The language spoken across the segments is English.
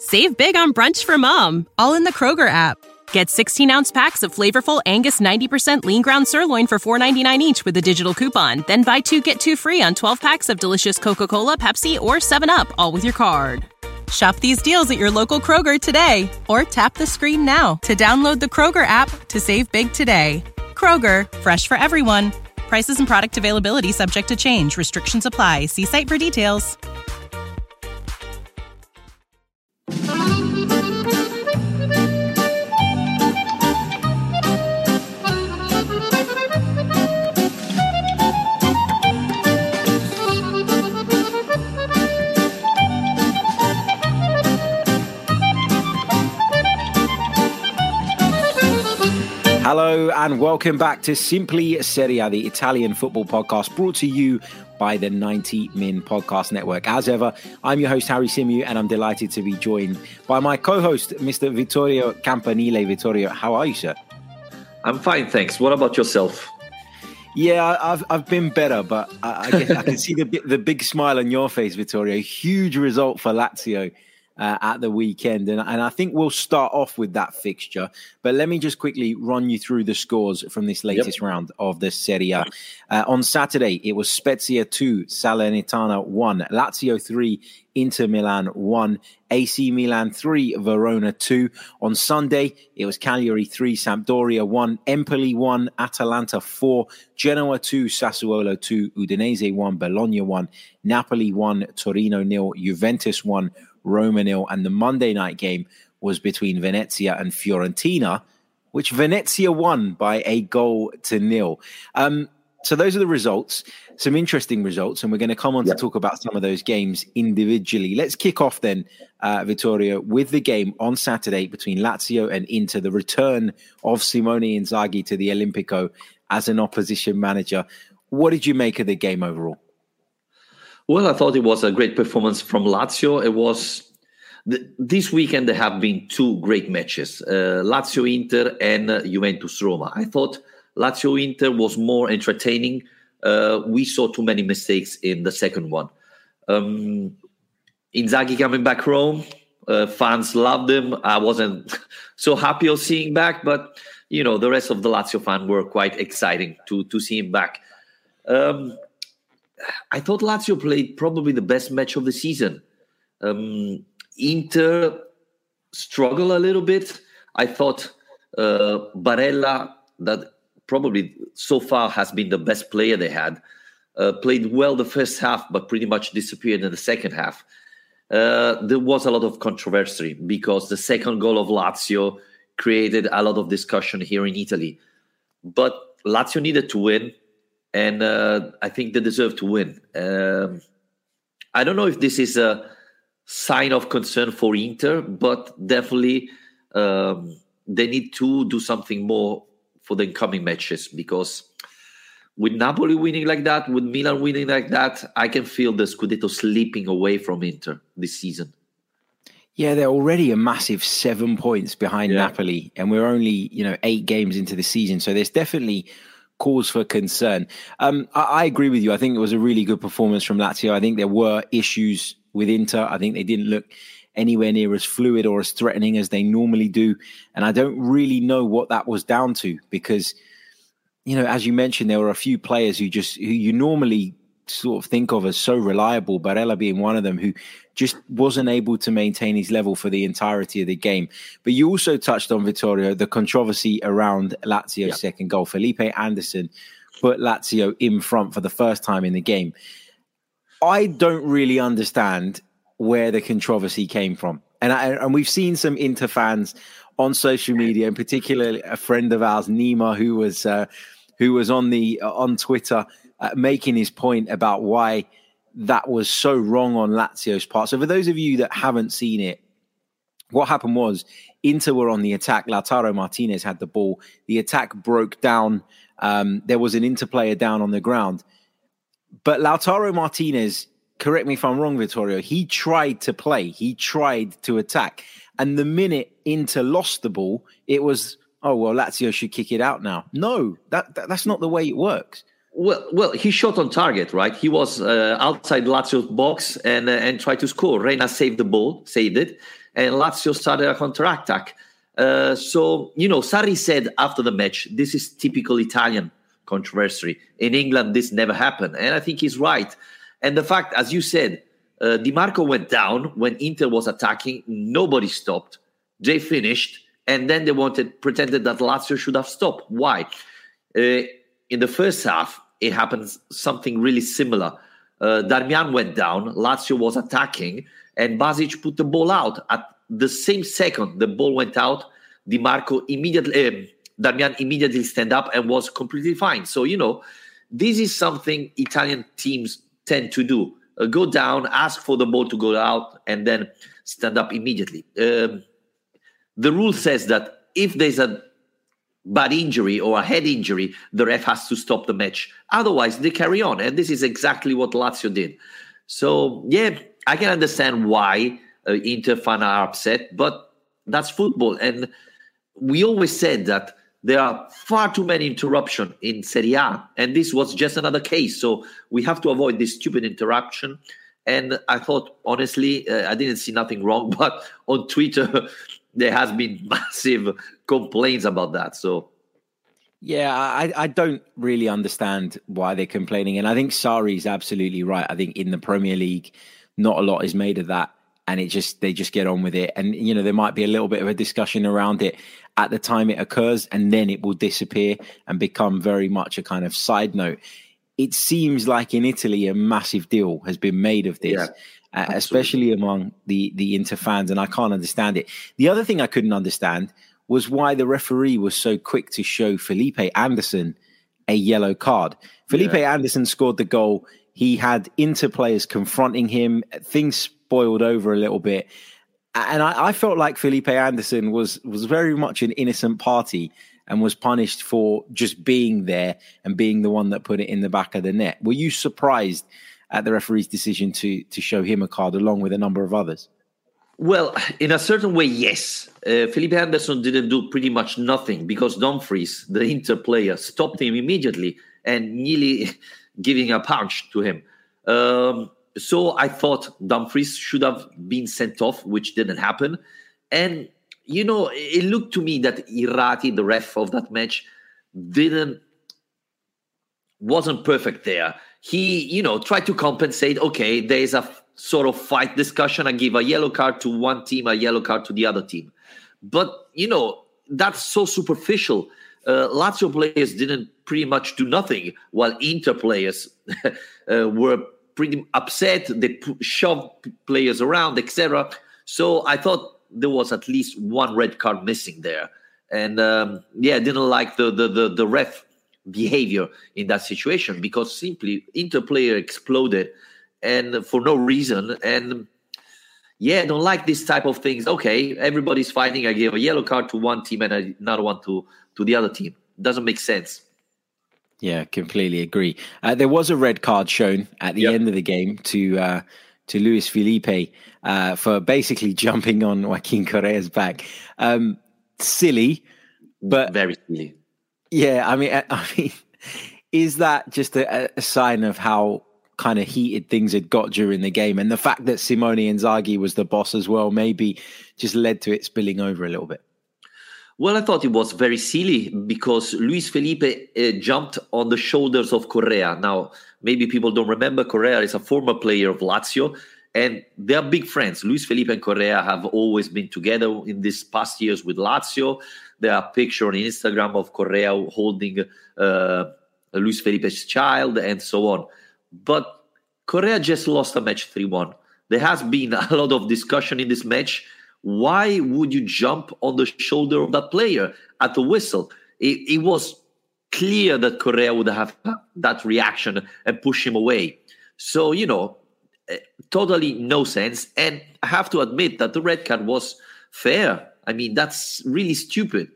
Save big on brunch for mom, all in the Kroger app. Get 16-ounce packs of flavorful Angus 90% lean ground sirloin for $4.99 each with a digital coupon. Then buy 2, get 2 free on 12 packs of delicious Coca-Cola, Pepsi, or 7-Up, all with your card. Shop these deals at your local Kroger today, or tap the screen now to download the Kroger app to save big today. Kroger, fresh for everyone. Prices and product availability subject to change. Restrictions apply. See site for details. Hello and welcome back to Simply Serie A, the Italian football podcast brought to you by the 90 Min Podcast Network. As ever, I'm your host, Harry Symeou, and I'm delighted to be joined by my co-host, Mr. Vittorio Campanile. Vittorio, how are you, sir? I'm fine, thanks. What about yourself? Yeah, I've been better, but I guess I can see the big smile on your face, Vittorio. Huge result for Lazio at the weekend. And I think we'll start off with that fixture. But let me just quickly run you through the scores from this latest round of the Serie A. On Saturday, it was Spezia 2, Salernitana 1, Lazio 3, Inter Milan 1, AC Milan 3, Verona 2. On Sunday, it was Cagliari 3, Sampdoria 1, Empoli 1, Atalanta 4, Genoa 2, Sassuolo 2, Udinese 1, Bologna 1, Napoli 1, Torino 0, Juventus 1, Roma 0, and the Monday night game was between Venezia and Fiorentina, which Venezia won by 1-0. So those are the results, some interesting results, and we're going to come on to talk about some of those games individually. Let's kick off then, Vittorio, with the game on Saturday between Lazio and Inter, the return of Simone Inzaghi to the Olimpico as an opposition manager. What did you make of the game overall? Well, I thought it was a great performance from Lazio. It was this weekend. There have been two great matches: Lazio-Inter and Juventus-Roma. I thought Lazio-Inter was more entertaining. We saw too many mistakes in the second one. Inzaghi coming back home, fans loved him. I wasn't so happy of seeing back, but the rest of the Lazio fans were quite exciting to see him back. I thought Lazio played probably the best match of the season. Inter struggled a little bit. I thought Barella, that probably so far has been the best player they had, played well the first half, but pretty much disappeared in the second half. There was a lot of controversy because the second goal of Lazio created a lot of discussion here in Italy. But Lazio needed to win. And I think they deserve to win. I don't know if this is a sign of concern for Inter, but definitely they need to do something more for the incoming matches, because with Napoli winning like that, with Milan winning like that, I can feel the Scudetto slipping away from Inter this season. Yeah, they're already a massive 7 points behind Napoli, and we're only 8 games into the season. So there's definitely cause for concern. I agree with you. I think it was a really good performance from Lazio. I think there were issues with Inter. I think they didn't look anywhere near as fluid or as threatening as they normally do. And I don't really know what that was down to, because, as you mentioned, there were a few players who you normally sort of think of as so reliable, Barella being one of them, who just wasn't able to maintain his level for the entirety of the game. But you also touched on, Vittorio, the controversy around Lazio's second goal. Felipe Anderson put Lazio in front for the first time in the game. I don't really understand where the controversy came from. And we've seen some Inter fans on social media, in particular a friend of ours, Nima, who was on Twitter, making his point about why that was so wrong on Lazio's part. So for those of you that haven't seen it, what happened was Inter were on the attack. Lautaro Martinez had the ball. The attack broke down. There was an Inter player down on the ground. But Lautaro Martinez, correct me if I'm wrong, Vittorio, he tried to play. He tried to attack. And the minute Inter lost the ball, it was, oh, well, Lazio should kick it out now. No, that's not the way it works. Well, he shot on target, right? He was outside Lazio's box and tried to score. Reina saved it, and Lazio started a counter-attack. So, Sarri said after the match, this is typical Italian controversy. In England, this never happened. And I think he's right. And the fact, as you said, Di Marco went down when Inter was attacking. Nobody stopped. They finished. And then they pretended that Lazio should have stopped. Why? In the first half, it happened something really similar. Darmian went down. Lazio was attacking. And Basic put the ball out. At the same second the ball went out, Darmian immediately stand up and was completely fine. So, this is something Italian teams tend to do. Go down, ask for the ball to go out, and then stand up immediately. The rule says that if there's a bad injury or a head injury, the ref has to stop the match. Otherwise, they carry on. And this is exactly what Lazio did. So, yeah, I can understand why Inter fans are upset, but that's football. And we always said that there are far too many interruptions in Serie A, and this was just another case. So we have to avoid this stupid interruption. And I thought, honestly, I didn't see nothing wrong, but on Twitter, there has been massive complaints about that. So, yeah, I don't really understand why they're complaining. And I think Sarri is absolutely right. I think in the Premier League, not a lot is made of that. And they just get on with it. And, there might be a little bit of a discussion around it at the time it occurs, and then it will disappear and become very much a kind of side note. It seems like in Italy, a massive deal has been made of this, especially among the Inter fans. And I can't understand it. The other thing I couldn't understand was why the referee was so quick to show Felipe Anderson a yellow card. Felipe Anderson scored the goal. He had Inter players confronting him. Things spoiled over a little bit. And I felt like Felipe Anderson was very much an innocent party and was punished for just being there and being the one that put it in the back of the net. Were you surprised at the referee's decision to show him a card along with a number of others? Well, in a certain way, yes. Felipe Anderson didn't do pretty much nothing because Dumfries, the Inter player, stopped him immediately and nearly giving a punch to him. So I thought Dumfries should have been sent off, which didn't happen. And, it looked to me that Irrati, the ref of that match, wasn't perfect there. He, tried to compensate. Okay, there is a sort of fight discussion. I give a yellow card to one team, a yellow card to the other team. But, that's so superficial. Lazio players didn't pretty much do nothing, while Inter players were pretty upset. They shoved players around, etc. So I thought there was at least one red card missing there. And I didn't like the ref behavior in that situation because simply Inter player exploded and for no reason. And I don't like this type of things. Okay, everybody's fighting. I gave a yellow card to one team and another one to the other team. Doesn't make sense. Yeah, completely agree. There was a red card shown at the end of the game to Luis Felipe for basically jumping on Joaquin Correa's back. Silly, but very silly. Yeah, I mean, is that just a sign of how kind of heated things had got during the game, and the fact that Simone Inzaghi was the boss as well, maybe just led to it spilling over a little bit? Well, I thought it was very silly because Luis Felipe jumped on the shoulders of Correa. Now, maybe people don't remember, Correa is a former player of Lazio, and they are big friends. Luis Felipe and Correa have always been together in these past years with Lazio. There are pictures on Instagram of Correa holding Luis Felipe's child and so on. But Correa just lost a match 3-1. There has been a lot of discussion in this match. Why would you jump on the shoulder of that player at the whistle? It was clear that Correa would have that reaction and push him away. So, totally no sense. And I have to admit that the red card was fair. I mean, that's really stupid.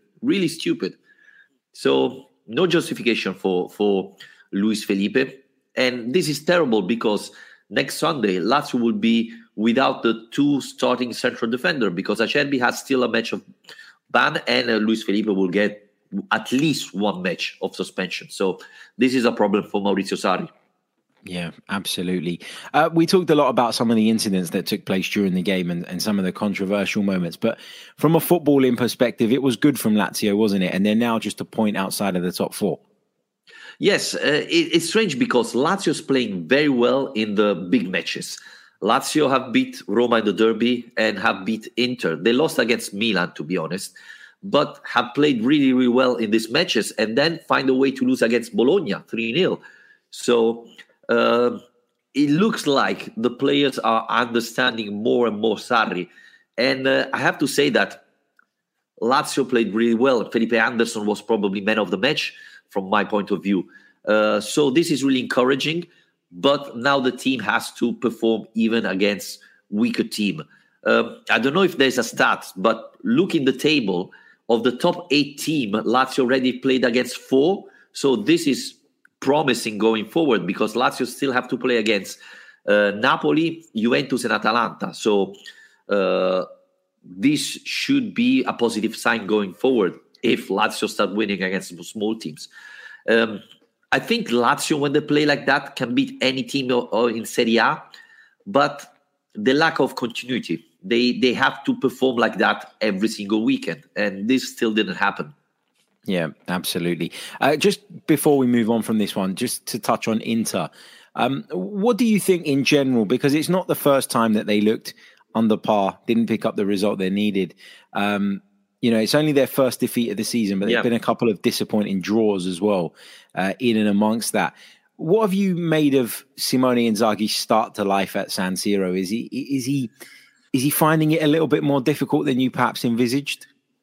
So no justification for Luis Felipe. And this is terrible because next Sunday, Lazio will be without the two starting central defender because Acerbi has still a match of ban and Luis Felipe will get at least one match of suspension. So this is a problem for Maurizio Sarri. Yeah, absolutely. We talked a lot about some of the incidents that took place during the game and some of the controversial moments. But from a footballing perspective, it was good from Lazio, wasn't it? And they're now just a point outside of the top four. Yes, it's strange because Lazio's playing very well in the big matches. Lazio have beat Roma in the derby and have beat Inter. They lost against Milan, to be honest, but have played really, really well in these matches and then find a way to lose against Bologna 3-0. So it looks like the players are understanding more and more Sarri. And I have to say that Lazio played really well. Felipe Anderson was probably man of the match from my point of view. So this is really encouraging. But now the team has to perform even against weaker team. I don't know if there's a stat, but look in the table of the top 8 team, Lazio already played against 4. So this is promising going forward because Lazio still have to play against Napoli, Juventus and Atalanta. So this should be a positive sign going forward if Lazio start winning against small teams. I think Lazio, when they play like that, can beat any team or in Serie A, but the lack of continuity. They have to perform like that every single weekend, and this still didn't happen. Yeah, absolutely. Just before we move on from this one, just to touch on Inter, what do you think in general? Because it's not the first time that they looked under par, didn't pick up the result they needed. It's only their first defeat of the season, but there's been a couple of disappointing draws as well in and amongst that. What have you made of Simone Inzaghi's start to life at San Siro? Is he finding it a little bit more difficult than you perhaps envisaged?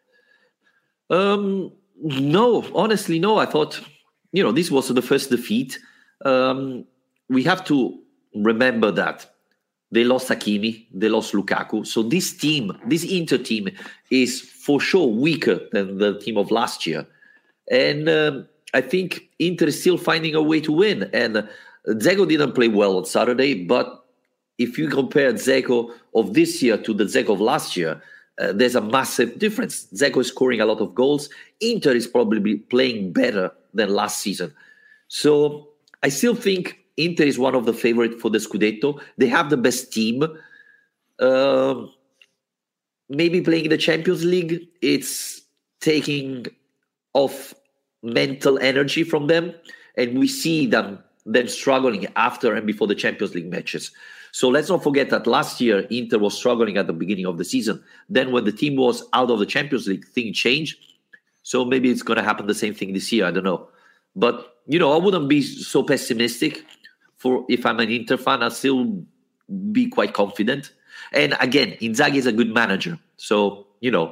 No, honestly, no. I thought, this was the first defeat. We have to remember that they lost Hakimi, they lost Lukaku. So this Inter team is for sure weaker than the team of last year. And I think Inter is still finding a way to win. And Dzeko didn't play well on Saturday, but if you compare Dzeko of this year to the Dzeko of last year, there's a massive difference. Dzeko is scoring a lot of goals. Inter is probably playing better than last season. So I still think Inter is one of the favorites for the Scudetto. They have the best team. Maybe playing in the Champions League, it's taking off mental energy from them. And we see them struggling after and before the Champions League matches. So let's not forget that last year, Inter was struggling at the beginning of the season. Then when the team was out of the Champions League, things changed. So maybe it's going to happen the same thing this year. I don't know. But, I wouldn't be so pessimistic. If I'm an Inter fan, I'll still be quite confident. And again, Inzaghi is a good manager. So,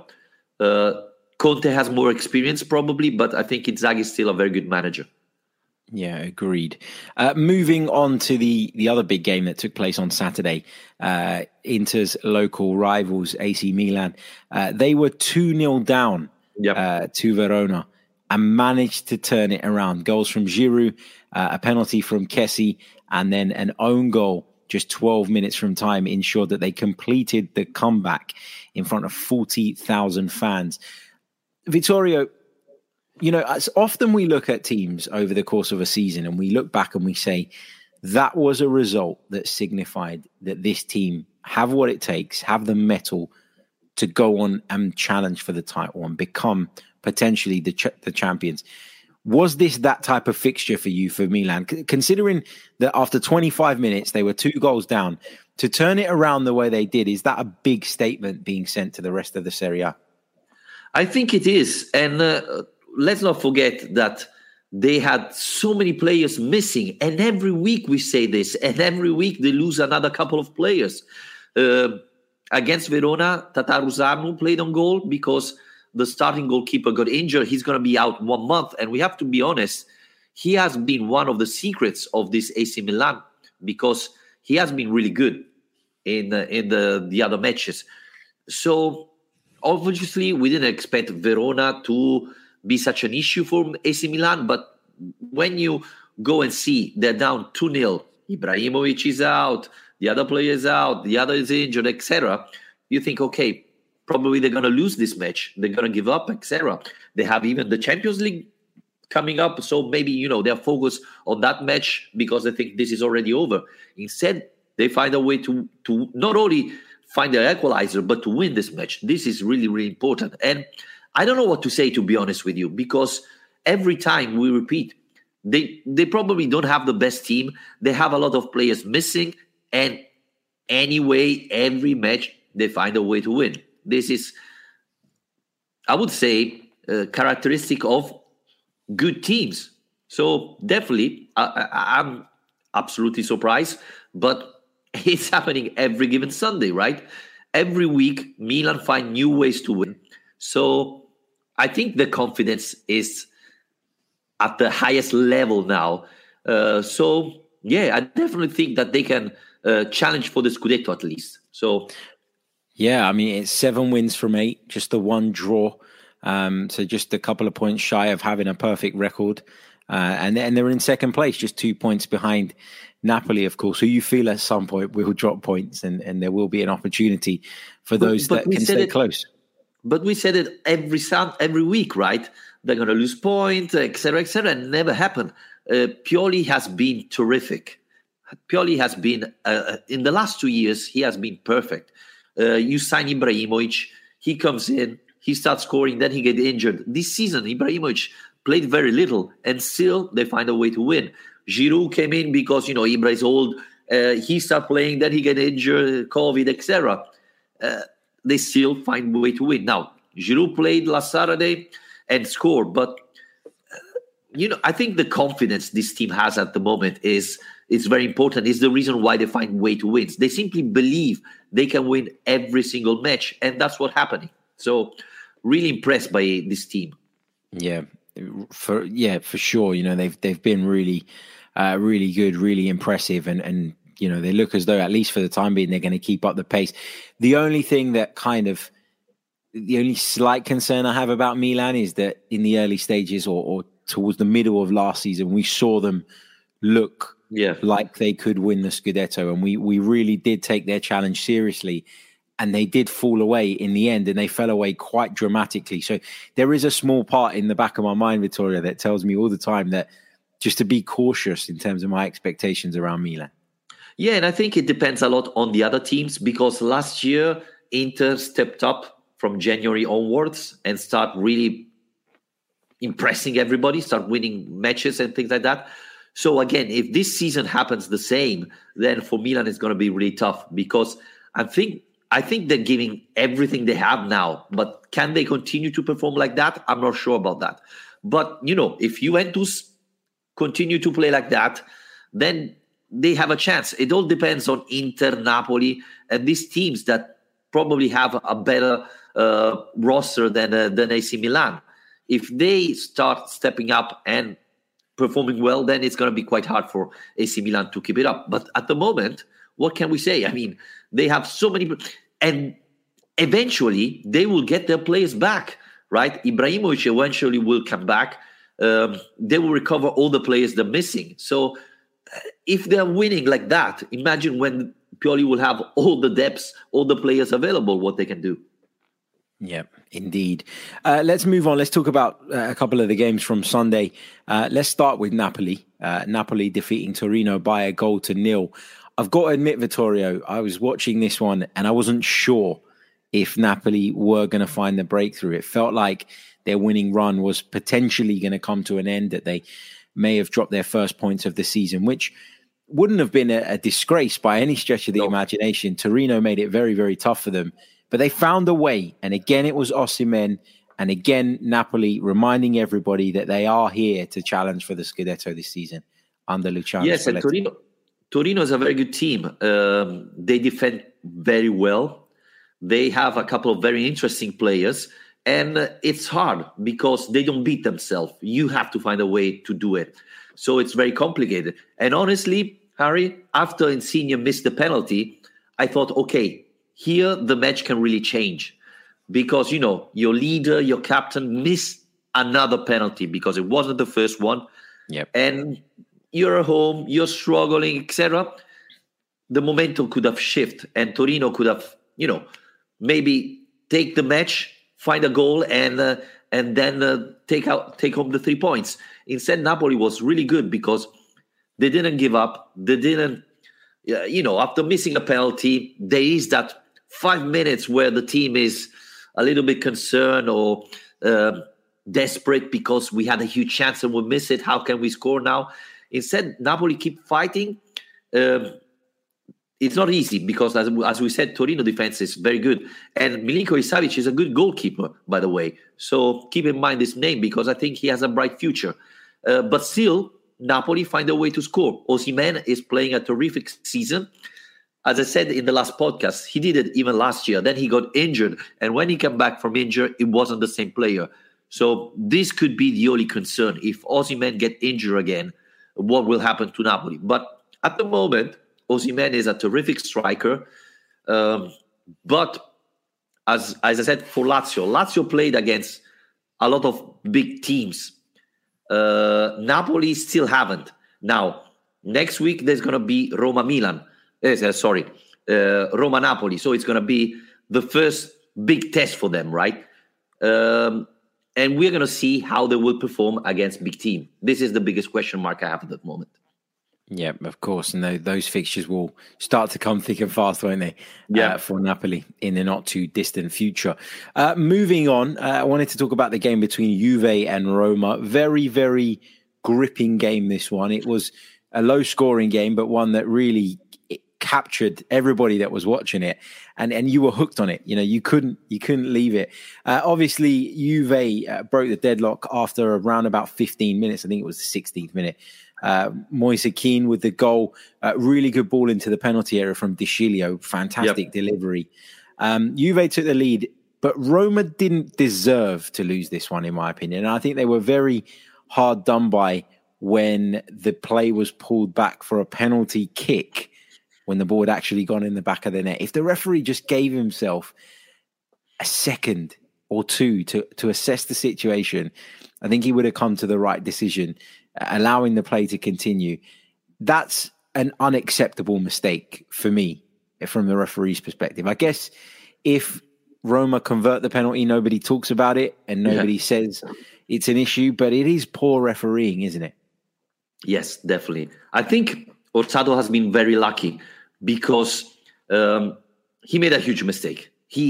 Conte has more experience probably, but I think Inzaghi is still a very good manager. Yeah, agreed. Moving on to the other big game that took place on Saturday, Inter's local rivals, AC Milan. They were 2-0 down to Verona and managed to turn it around. Goals from Giroud, a penalty from Kessie, and then an own goal just 12 minutes from time ensured that they completed the comeback in front of 40,000 fans. Vittorio, as often we look at teams over the course of a season and we look back and we say, that was a result that signified that this team have what it takes, have the mettle to go on and challenge for the title and become potentially the champions. Was this that type of fixture for you, for Milan? Considering that after 25 minutes, they were 2 goals down, to turn it around the way they did, is that a big statement being sent to the rest of the Serie A? I think it is. And let's not forget that they had so many players missing. And every week we say this. And every week they lose another couple of players. Against Verona, Tataru Zarnu played on goal because the starting goalkeeper got injured. He's going to be out 1 month. And we have to be honest, he has been one of the secrets of this AC Milan because he has been really good in the other matches. So obviously, we didn't expect Verona to be such an issue for AC Milan. But when you go and see they're down 2-0, Ibrahimovic is out, the other player is out, the other is injured, etc., you think, okay, probably they're going to lose this match. They're going to give up, etc. They have even the Champions League coming up. So maybe, they're focused on that match because they think this is already over. Instead, they find a way to not only find their equalizer, but to win this match. This is really, really important. And I don't know what to say, to be honest with you, because every time we repeat, they probably don't have the best team. They have a lot of players missing. And anyway, every match, they find a way to win. This is, I would say, characteristic of good teams. So definitely, I'm absolutely surprised. But it's happening every given Sunday, right? Every week, Milan find new ways to win. So I think the confidence is at the highest level now. So, I definitely think that they can challenge for the Scudetto at least. So, yeah, I mean, it's 7 wins from 8, just the 1 draw. So just a couple of points shy of having a perfect record. And they're in second place, just 2 points behind Napoli, of course, who you feel at some point will drop points, and there will be an opportunity for those that can stay close. But we said it every week, right? They're going to lose points, etc., and never happened. Pioli has been terrific. Pioli has been, in the last 2 years, he has been perfect. You sign Ibrahimovic, he comes in, he starts scoring, then he gets injured. This season, Ibrahimovic played very little, and still they find a way to win. Giroud came in because, Ibra is old. He started playing, then he get injured, COVID, etc. They still find a way to win. Now, Giroud played last Saturday and scored. But, I think the confidence this team has at the moment is very important. It's the reason why they find a way to win. They simply believe they can win every single match. And that's what's happening. So, really impressed by this team. Yeah, for sure. They've been really, really good, really impressive, and they look as though, at least for the time being, they're going to keep up the pace. The only slight concern I have about Milan is that in the early stages or towards the middle of last season, we saw them look like they could win the Scudetto, and we really did take their challenge seriously. And they did fall away in the end, and they fell away quite dramatically. So there is a small part in the back of my mind, Vittorio, that tells me all the time that just to be cautious in terms of my expectations around Milan. Yeah, and I think it depends a lot on the other teams, because last year, Inter stepped up from January onwards and start really impressing everybody, start winning matches and things like that. So again, if this season happens the same, then for Milan, it's going to be really tough, because I think they're giving everything they have now, but can they continue to perform like that? I'm not sure about that. But, if Juventus continue to play like that, then they have a chance. It all depends on Inter, Napoli, and these teams that probably have a better roster than AC Milan. If they start stepping up and performing well, then it's going to be quite hard for AC Milan to keep it up. But at the moment, what can we say? I mean, they have so many... And eventually, they will get their players back, right? Ibrahimovic eventually will come back. They will recover all the players they're missing. So if they're winning like that, imagine when Pioli will have all the depths, all the players available, what they can do. Yeah, indeed. Let's move on. Let's talk about a couple of the games from Sunday. Let's start with Napoli. Napoli defeating Torino by 1-0. I've got to admit, Vittorio, I was watching this one and I wasn't sure if Napoli were going to find the breakthrough. It felt like their winning run was potentially going to come to an end, that they may have dropped their first points of the season, which wouldn't have been a disgrace by any stretch of the imagination. Torino made it very, very tough for them, but they found a way. And again, it was Osimhen. And again, Napoli reminding everybody that they are here to challenge for the Scudetto this season under Luciano Spalletti. And Torino is a very good team. They defend very well. They have a couple of very interesting players. And it's hard because they don't beat themselves. You have to find a way to do it. So it's very complicated. And honestly, Harry, after Insigne missed the penalty, I thought, okay, here the match can really change. Because, your leader, your captain missed another penalty because it wasn't the first one. Yep. And you're at home, you're struggling, etc. The momentum could have shifted, and Torino could have, maybe take the match, find a goal, and then take home the 3 points. Instead, Napoli was really good because they didn't give up. They didn't, after missing a penalty, there is that 5 minutes where the team is a little bit concerned or desperate because we had a huge chance and we miss it. How can we score now? Instead, Napoli keep fighting. It's not easy because, as we said, Torino defense is very good. And Milinkovic Savic is a good goalkeeper, by the way. So keep in mind this name because I think he has a bright future. But still, Napoli find a way to score. Osimhen is playing a terrific season. As I said in the last podcast, he did it even last year. Then he got injured. And when he came back from injury, it wasn't the same player. So this could be the only concern. If Osimhen get injured again, what will happen to Napoli? But at the moment, Osimhen is a terrific striker. But as I said, for Lazio played against a lot of big teams. Napoli still haven't. Now, next week, there's going to be Roma-Napoli. So it's going to be the first big test for them, right? And we're going to see how they will perform against big team. This is the biggest question mark I have at the moment. Yeah, of course. And those fixtures will start to come thick and fast, won't they? Yeah. For Napoli in the not too distant future. Moving on, I wanted to talk about the game between Juve and Roma. Very, very gripping game, this one. It was a low scoring game, but one that really captured everybody that was watching it, and you were hooked on it. You couldn't leave it. Obviously, Juve broke the deadlock after around about 15 minutes. I think it was the 16th minute. Moise Kean with the goal, really good ball into the penalty area from De Sciglio, fantastic delivery. Juve took the lead, but Roma didn't deserve to lose this one, in my opinion. And I think they were very hard done by when the play was pulled back for a penalty kick, when the ball had actually gone in the back of the net. If the referee just gave himself a second or two to assess the situation, I think he would have come to the right decision, allowing the play to continue. That's an unacceptable mistake for me from the referee's perspective. I guess if Roma convert the penalty, nobody talks about it and nobody says it's an issue, but it is poor refereeing, isn't it? Yes, definitely. I think Orsato has been very lucky because he made a huge mistake.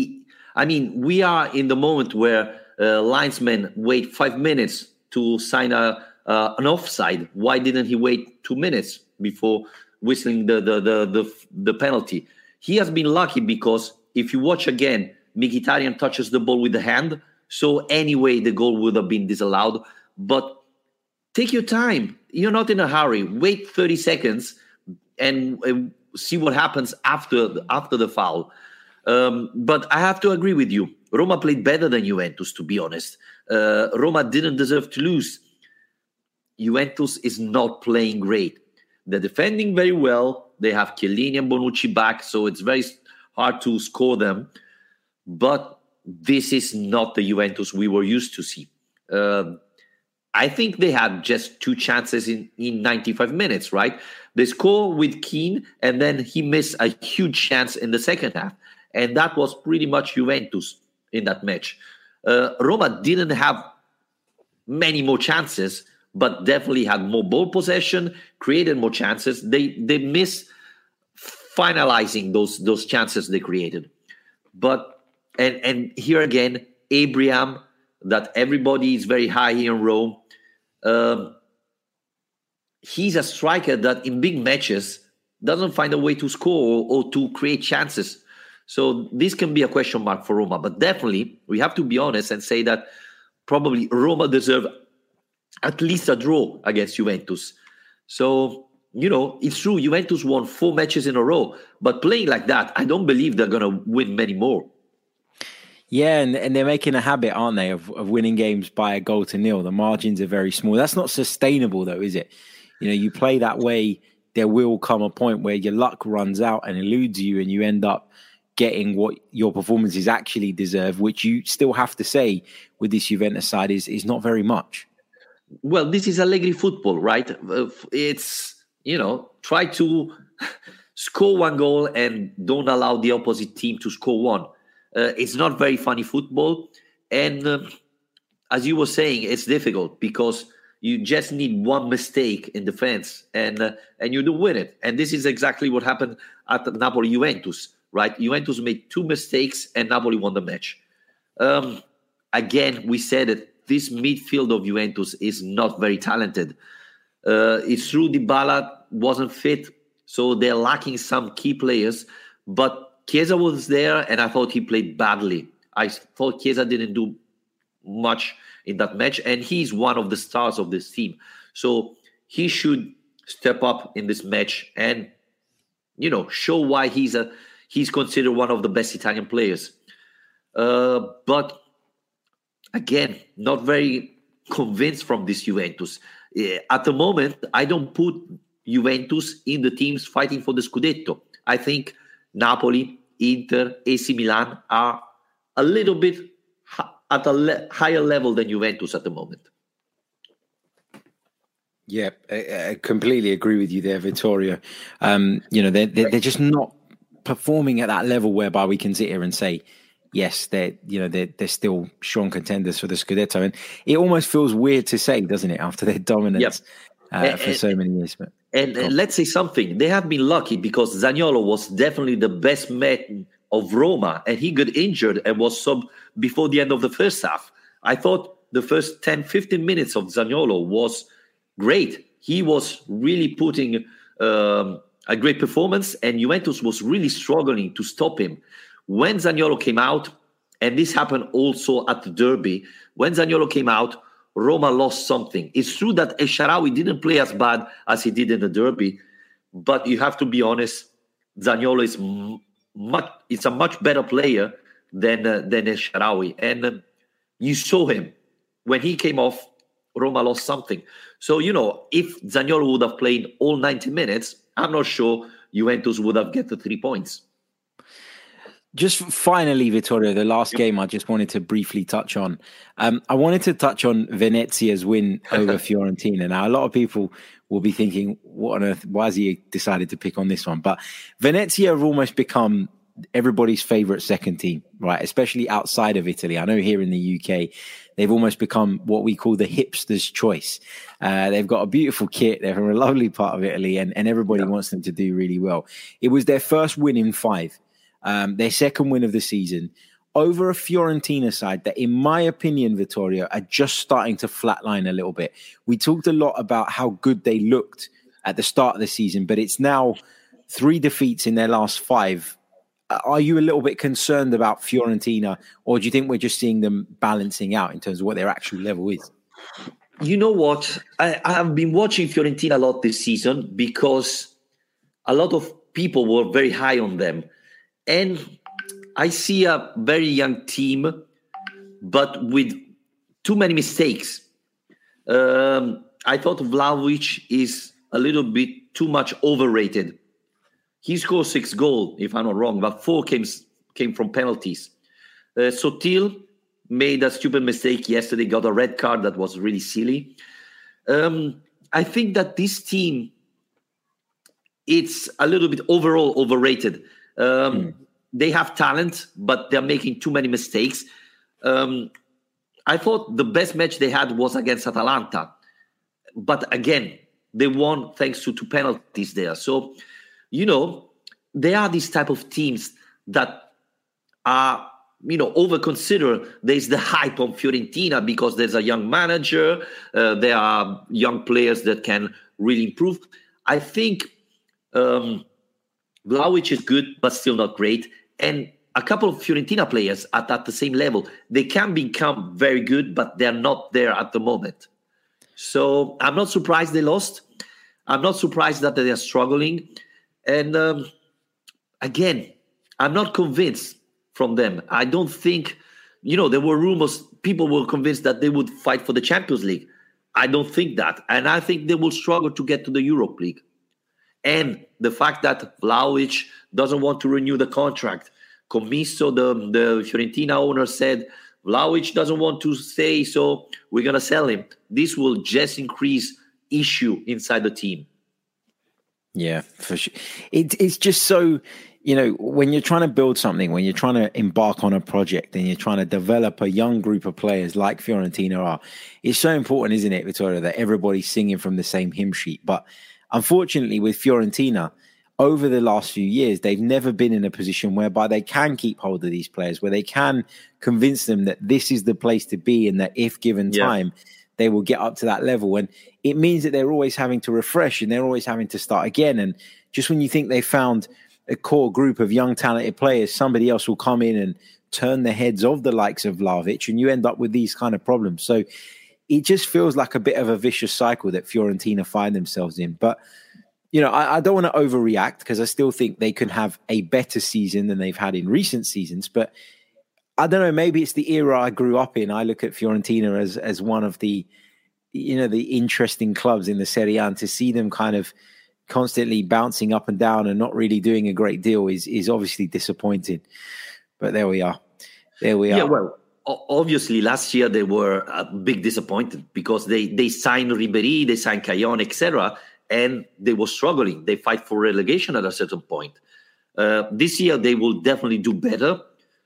We are in the moment where linesmen wait 5 minutes to sign an offside. Why didn't he wait 2 minutes before whistling the penalty? He has been lucky because if you watch again, Mkhitaryan touches the ball with the hand. So anyway, the goal would have been disallowed. But take your time. You're not in a hurry. Wait 30 seconds and see what happens after the foul. But I have to agree with you. Roma played better than Juventus, to be honest. Roma didn't deserve to lose. Juventus is not playing great. They're defending very well. They have Chiellini and Bonucci back, so it's very hard to score them. But this is not the Juventus we were used to see. I think they had just 2 chances in 95 minutes, right? They score with Kean, and then he missed a huge chance in the second half. And that was pretty much Juventus in that match. Roma didn't have many more chances, but definitely had more ball possession, created more chances. They missed finalizing those chances they created. But and here again, Abraham, that everybody is very high here in Rome. He's a striker that in big matches doesn't find a way to score or to create chances. So this can be a question mark for Roma. But definitely, we have to be honest and say that probably Roma deserve at least a draw against Juventus. So, it's true, Juventus won 4 matches in a row. But playing like that, I don't believe they're going to win many more. Yeah, and they're making a habit, aren't they, of winning games by 1-0. The margins are very small. That's not sustainable, though, is it? You play that way, there will come a point where your luck runs out and eludes you, and you end up getting what your performances actually deserve, which you still have to say with this Juventus side is not very much. Well, this is Allegri football, right? It's, try to score 1 goal and don't allow the opposite team to score 1. It's not very funny football. And as you were saying, it's difficult because you just need one mistake in defense and you do win it. And this is exactly what happened at Napoli-Juventus, right? Juventus made 2 mistakes and Napoli won the match. Again, we said that this midfield of Juventus is not very talented. It's true Dybala wasn't fit, so they're lacking some key players. But Chiesa was there, and I thought he played badly. I thought Chiesa didn't do much in that match, and he's one of the stars of this team. So he should step up in this match and, show why he's considered one of the best Italian players. But again, not very convinced from this Juventus. At the moment, I don't put Juventus in the teams fighting for the Scudetto. I think Napoli, Inter, AC Milan are a little bit at a higher level than Juventus at the moment. Yeah, I completely agree with you there, Vittorio. They're just not performing at that level whereby we can sit here and say, yes, they're still strong contenders for the Scudetto. And it almost feels weird to say, doesn't it, after their dominance for so many years. But let's say something. They have been lucky because Zaniolo was definitely the best man of Roma, and he got injured and was sub before the end of the first half. I thought the first 10, 15 minutes of Zaniolo was great. He was really putting a great performance, and Juventus was really struggling to stop him. When Zaniolo came out, and this happened also at the derby, when Zaniolo came out, Roma lost something. It's true that El Shaarawy didn't play as bad as he did in the derby, but you have to be honest, Zaniolo is a much better player than El Shaarawy. And you saw him. When he came off, Roma lost something. So, if Zaniolo would have played all 90 minutes, I'm not sure Juventus would have get the 3 points. Just finally, Vittorio, the last game I just wanted to briefly touch on. I wanted to touch on Venezia's win over Fiorentina. Now, a lot of people will be thinking, what on earth, why has he decided to pick on this one? But Venezia have almost become everybody's favourite second team, right? Especially outside of Italy. I know here in the UK, they've almost become what we call the hipster's choice. They've got a beautiful kit. They're from a lovely part of Italy, and everybody wants them to do really well. It was their first win in 5. Their second win of the season over a Fiorentina side that, in my opinion, Vittorio, are just starting to flatline a little bit. We talked a lot about how good they looked at the start of the season, but it's now 3 defeats in their last 5. Are you a little bit concerned about Fiorentina, or do you think we're just seeing them balancing out in terms of what their actual level is? You know what? I have been watching Fiorentina a lot this season because a lot of people were very high on them. And I see a very young team, but with too many mistakes. I thought Vlahovic is a little bit too much overrated. He scored 6 goals, if I'm not wrong, but 4 came from penalties. Sotil made a stupid mistake yesterday, got a red card that was really silly. I think that this team, it's a little bit overall overrated. They have talent, but they're making too many mistakes. I thought the best match they had was against Atalanta. But again, they won thanks to 2 penalties there. So, there are these type of teams that are, over-consider there's the hype on Fiorentina because there's a young manager. There are young players that can really improve. I think Vlahovic is good, but still not great. And a couple of Fiorentina players at the same level, they can become very good, but they're not there at the moment. So I'm not surprised they lost. I'm not surprised that they are struggling. And again, I'm not convinced from them. I don't think, there were rumors, people were convinced that they would fight for the Champions League. I don't think that. And I think they will struggle to get to the Europe League. And the fact that Vlahovic doesn't want to renew the contract. Commisso, the Fiorentina owner, said Vlahovic doesn't want to stay, so we're going to sell him. This will just increase issue inside the team. Yeah, for sure. It's just so, you know, when you're trying to build something, when you're trying to embark on a project and you're trying to develop a young group of players like Fiorentina are, it's so important, isn't it, Vittorio, that everybody's singing from the same hymn sheet. But unfortunately, with Fiorentina, over the last few years, they've never been in a position whereby they can keep hold of these players, where they can convince them that this is the place to be and that if given time, they will get up to that level. And it means that they're always having to refresh and they're always having to start again. And just when you think they found a core group of young, talented players, somebody else will come in and turn the heads of the likes of Vlahovic, and you end up with these kind of problems. So it just feels like a bit of a vicious cycle that Fiorentina find themselves in. But you know, I don't want to overreact because I still think they can have a better season than they've had in recent seasons. But I don't know, maybe it's the era I grew up in. I look at Fiorentina as one of the, you know, the interesting clubs in the Serie A, and to see them kind of constantly bouncing up and down and not really doing a great deal is obviously disappointing. But there we are. There we are. Yeah, well, obviously last year they were a big disappointment because they signed Ribéry, they signed Cayón, etc., and they were struggling. They fight for relegation at a certain point. This year, they will definitely do better.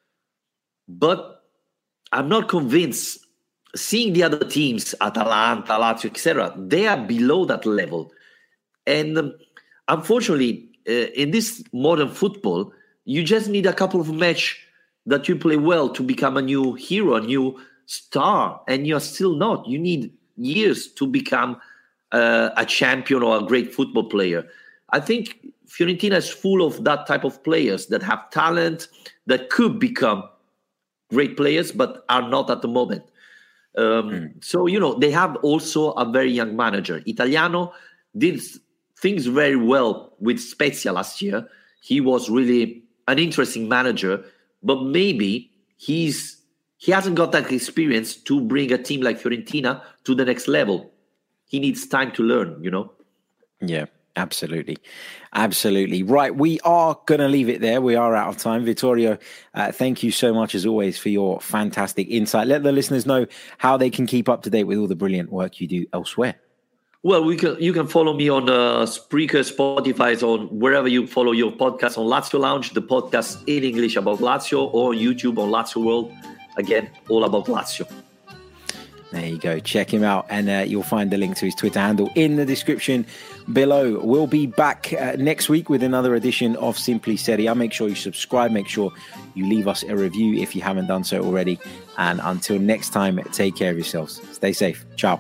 But I'm not convinced. Seeing the other teams, Atalanta, Lazio, etc., they are below that level. And unfortunately, in this modern football, you just need a couple of matches that you play well to become a new hero, a new star. And you're still not. You need years to become a champion or a great football player. I think Fiorentina is full of that type of players that have talent, that could become great players, but are not at the moment. So, you know, they have also a very young manager. Italiano did things very well with Spezia last year. He was really an interesting manager, but maybe he hasn't got that experience to bring a team like Fiorentina to the next level. He needs time to learn, you know? Yeah, absolutely. Absolutely. Right. We are going to leave it there. We are out of time. Vittorio, thank you so much, as always, for your fantastic insight. Let the listeners know how they can keep up to date with all the brilliant work you do elsewhere. Well, you can follow me on Spreaker, Spotify, on wherever you follow your podcast, on Lazio Lounge, the podcast in English about Lazio, or on YouTube on Lazio World. Again, all about Lazio. There you go. Check him out, and you'll find the link to his Twitter handle in the description below. We'll be back next week with another edition of Simply Serie A. Make sure you subscribe. Make sure you leave us a review if you haven't done so already. And until next time, take care of yourselves. Stay safe. Ciao.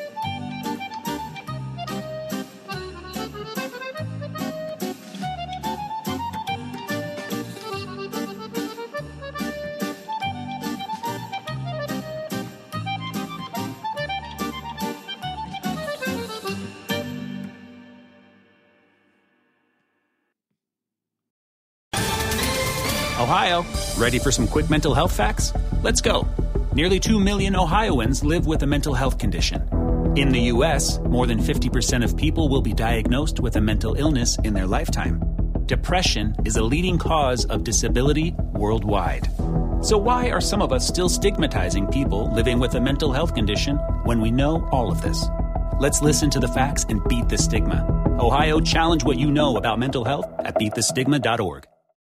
Ohio, ready for some quick mental health facts? Let's go. Nearly 2 million Ohioans live with a mental health condition. In the U.S., more than 50% of people will be diagnosed with a mental illness in their lifetime. Depression is a leading cause of disability worldwide. So why are some of us still stigmatizing people living with a mental health condition when we know all of this? Let's listen to the facts and beat the stigma. Ohio, challenge what you know about mental health at beatthestigma.org.